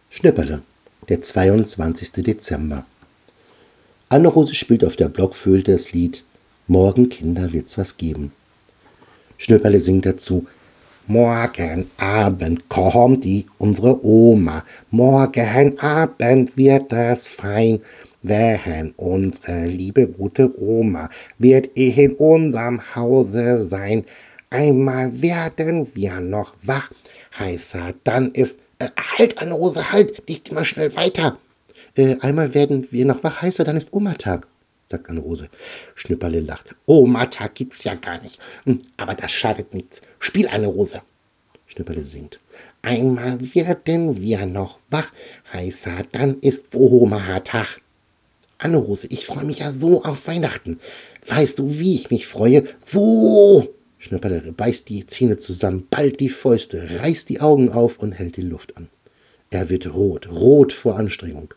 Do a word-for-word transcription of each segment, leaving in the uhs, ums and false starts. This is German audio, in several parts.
Schnipperle, der zweiundzwanzigste Dezember. Anne-Rose spielt auf der Blockflöte das Lied »Morgen, Kinder, wird's was geben«. Schnipperle singt dazu: »Morgen Abend kommt die, unsere Oma. Morgen Abend wird es fein, wenn unsere liebe gute Oma wird in unserem Hause sein. Einmal werden wir noch wach, heißer, dann ist... Äh, halt, Anne-Rose, halt, nicht immer schnell weiter. Äh, einmal werden wir noch wach, heißer, dann ist Oma-Tag, sagt Anne-Rose. Schnipperle lacht. Oma-Tag gibt's ja gar nicht. Hm, aber das schadet nichts. Spiel, Anne-Rose. Schnipperle singt. Einmal werden wir noch wach, heißer, dann ist Oma-Tag. Anne-Rose, ich freue mich ja so auf Weihnachten. Weißt du, wie ich mich freue? So! Schnipperle beißt die Zähne zusammen, ballt die Fäuste, reißt die Augen auf und hält die Luft an. Er wird rot, rot vor Anstrengung.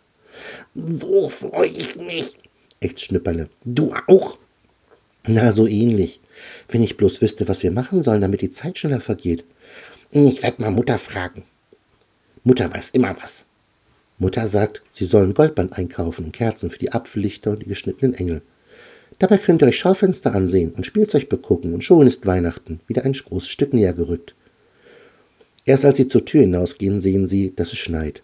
So freue ich mich, ächzt Schnipperle. Du auch? Na, so ähnlich. Wenn ich bloß wüsste, was wir machen sollen, damit die Zeit schneller vergeht. Ich werde mal Mutter fragen. Mutter weiß immer was. Mutter sagt, sie sollen Goldband einkaufen und Kerzen für die Apfellichter und die geschnittenen Engel. Dabei könnt ihr euch Schaufenster ansehen und Spielzeug begucken und schon ist Weihnachten, wieder ein großes Stück näher gerückt. Erst als sie zur Tür hinausgehen, sehen sie, dass es schneit.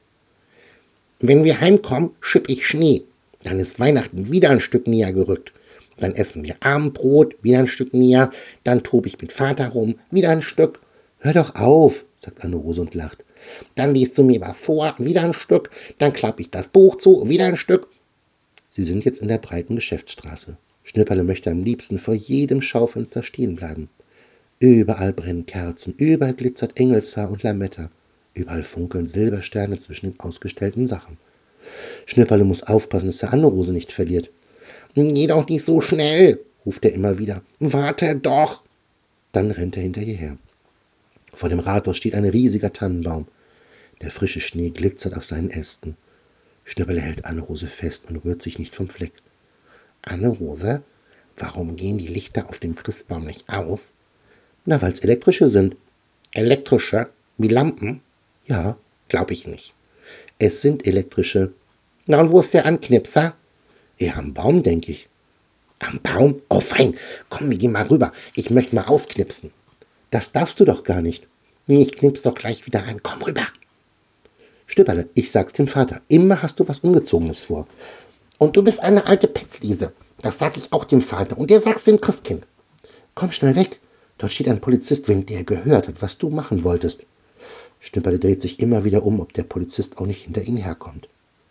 Wenn wir heimkommen, schipp ich Schnee. Dann ist Weihnachten wieder ein Stück näher gerückt. Dann essen wir Abendbrot, wieder ein Stück näher. Dann tobe ich mit Vater rum, wieder ein Stück. Hör doch auf, sagt Anne-Rose und lacht. Dann liest du mir was vor, wieder ein Stück. Dann klappe ich das Buch zu, wieder ein Stück. Sie sind jetzt in der breiten Geschäftsstraße. Schnipperle möchte am liebsten vor jedem Schaufenster stehen bleiben. Überall brennen Kerzen, überall glitzert Engelshaar und Lametta. Überall funkeln Silbersterne zwischen den ausgestellten Sachen. Schnipperle muss aufpassen, dass er Anne-Rose nicht verliert. »Geh doch nicht so schnell«, ruft er immer wieder. »Warte doch!« Dann rennt er hinter ihr her. Vor dem Rathaus steht ein riesiger Tannenbaum. Der frische Schnee glitzert auf seinen Ästen. Schnipperle hält Anne-Rose fest und rührt sich nicht vom Fleck. »Anne-Rose, warum gehen die Lichter auf dem Christbaum nicht aus?« »Na, weil's elektrische sind.« »Elektrische? Wie Lampen?« »Ja.« »Glaub ich nicht.« »Es sind elektrische.« »Na, und wo ist der Anknipser?« »Eher am Baum, denke ich.« »Am Baum? Oh, fein. Komm, wir gehen mal rüber. Ich möchte mal ausknipsen.« »Das darfst du doch gar nicht.« »Ich knips doch gleich wieder an. Komm rüber.« »Schnipperle, ich sag's dem Vater. Immer hast du was Ungezogenes vor.« »Und du bist eine alte Petzliese. Das sag ich auch dem Vater. Und der sagt's dem Christkind.« »Komm schnell weg. Dort steht ein Polizist, wenn der gehört hat, was du machen wolltest.« Schnipperle dreht sich immer wieder um, ob der Polizist auch nicht hinter ihnen herkommt.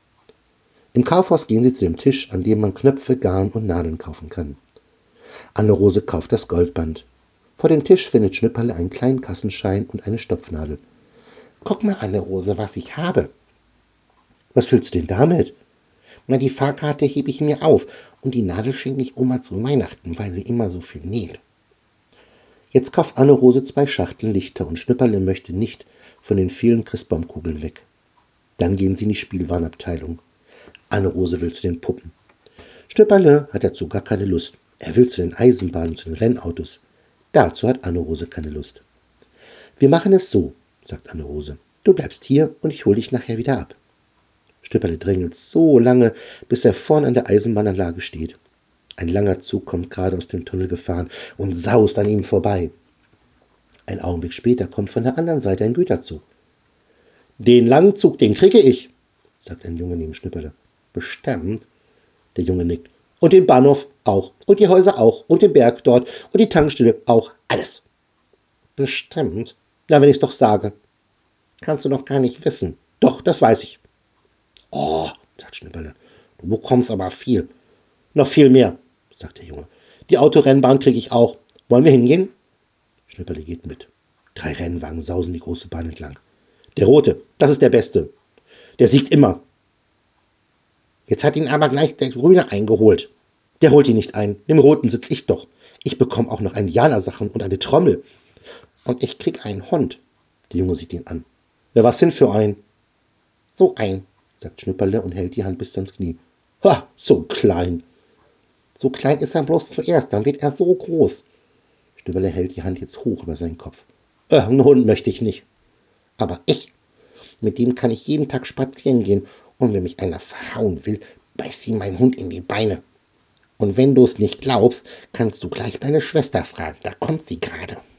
Im Kaufhaus gehen sie zu dem Tisch, an dem man Knöpfe, Garn und Nadeln kaufen kann. Anne-Rose kauft das Goldband. Vor dem Tisch findet Schnipperle einen kleinen Kassenschein und eine Stopfnadel. »Guck mal, Anne-Rose, was ich habe.« »Was willst du denn damit?« »Na, die Fahrkarte hebe ich mir auf und die Nadel schenke ich Oma zu Weihnachten, weil sie immer so viel näht.« Jetzt kauft Anne-Rose zwei Schachteln Lichter und Schnipperle möchte nicht von den vielen Christbaumkugeln weg. Dann gehen sie in die Spielwarenabteilung. Anne-Rose will zu den Puppen. Schnipperle hat dazu gar keine Lust. Er will zu den Eisenbahnen, zu den Rennautos. Dazu hat Anne-Rose keine Lust. »Wir machen es so«, sagt Anne-Rose. »Du bleibst hier und ich hole dich nachher wieder ab.« Schnipperle drängelt so lange, bis er vorn an der Eisenbahnanlage steht. Ein langer Zug kommt gerade aus dem Tunnel gefahren und saust an ihm vorbei. Ein Augenblick später kommt von der anderen Seite ein Güterzug. »Den langen Zug, den kriege ich«, sagt ein Junge neben Schnipperle. »Bestimmt«, der Junge nickt. »Und den Bahnhof auch. Und die Häuser auch. Und den Berg dort. Und die Tankstelle auch. Alles.« »Bestimmt. Na, wenn ich's doch sage.« »Kannst du doch gar nicht wissen.« »Doch, das weiß ich.« »Oh«, sagt Schnipperle, »du bekommst aber viel.« »Noch viel mehr«, sagt der Junge. »Die Autorennbahn kriege ich auch. Wollen wir hingehen?« Schnipperle geht mit. Drei Rennwagen sausen die große Bahn entlang. »Der Rote, das ist der Beste. Der siegt immer.« »Jetzt hat ihn aber gleich der Grüne eingeholt.« »Der holt ihn nicht ein. Dem Roten sitz ich doch. Ich bekomme auch noch Indianersachen und eine Trommel. Und ich krieg einen Hund.« Der Junge sieht ihn an. »Ja, was denn für ein?« »So ein«, sagt Schnipperle und hält die Hand bis ans Knie. »Ha, so klein.« »So klein ist er bloß zuerst, dann wird er so groß.« Schnipperle hält die Hand jetzt hoch über seinen Kopf. »Äh, einen Hund möchte ich nicht.« »Aber ich?« Mit dem kann ich jeden Tag spazieren gehen. Und wenn mich einer verhauen will, beißt ihm mein Hund in die Beine. Und wenn du es nicht glaubst, kannst du gleich deine Schwester fragen. Da kommt sie gerade.